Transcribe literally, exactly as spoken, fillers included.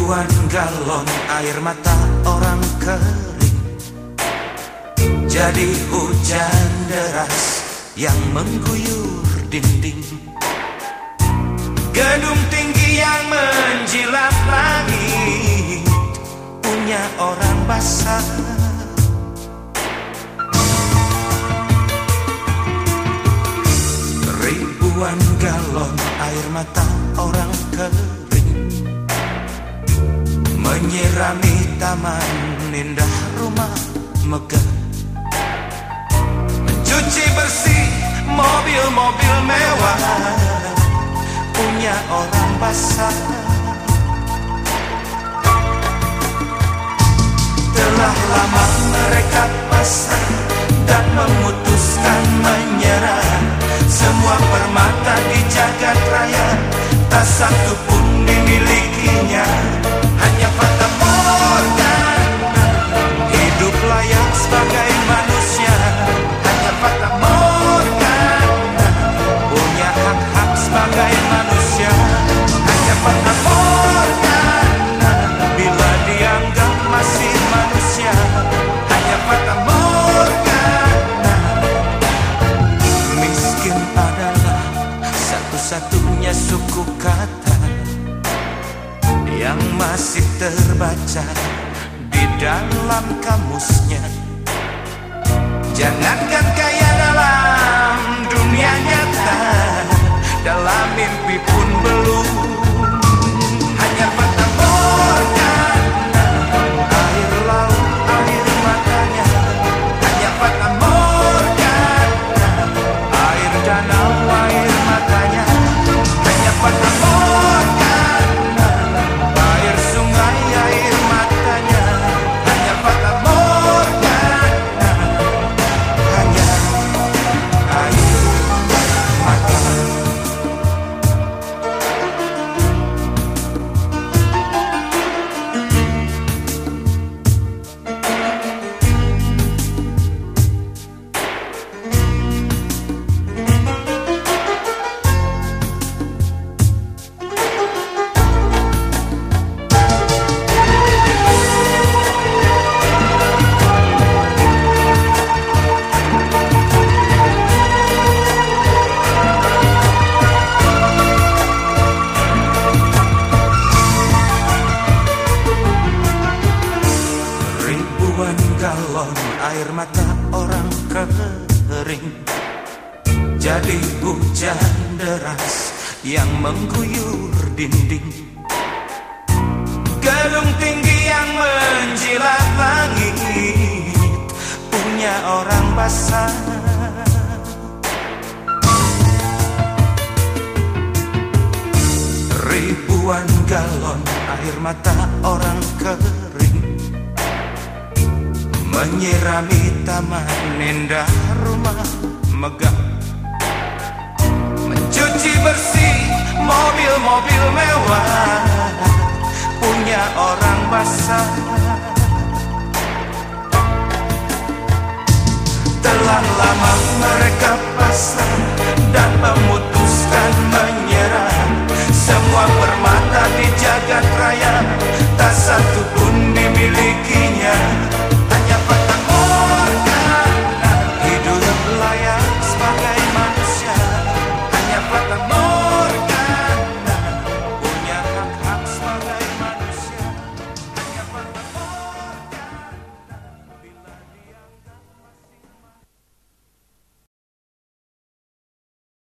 Ribuan galon air mata orang kering jadi hujan deras yang mengguyur dinding. Gedung tinggi yang menjilat langit punya orang basah. Ribuan galon air mata orang kering menyirami taman indah rumah megah, mencuci bersih mobil-mobil mewah punya orang basah. Telah lama mereka pasrah dan memutuskan menyerah. Semua permata di jagat raya tak satu pun dimilikinya, hanya fata morgana. Hidup layak sebagai manusia, hanya fata morgana. Punya hak-hak sebagai manusia, hanya fata morgana. Bila dianggap masih manusia, hanya fata morgana. Miskin adalah satu-satunya suku kata yang masih terbaca di dalam kamusnya. Jangankan kaya dalam dunia nyata, dalam mimpi pun belum. Hanya fata morgana, air laut, air matanya. Hanya fata morgana, air danau, air matanya. Hanya fata morgana, air sungai, air matanya. Hanya fata morgana, hanya air mata. Ribuan galon air mata orang kering jadi hujan deras yang mengguyur dinding. Gedung tinggi yang menjilat langit punya orang basah. Ribuan galon air mata orang kering menyirami taman indah rumah megah, mencuci bersih mobil-mobil mewah punya orang basah. Telah lama mereka pasrah dan memutuskan menyerah. Semua permata di jagat raya tak satu pun dimilikinya,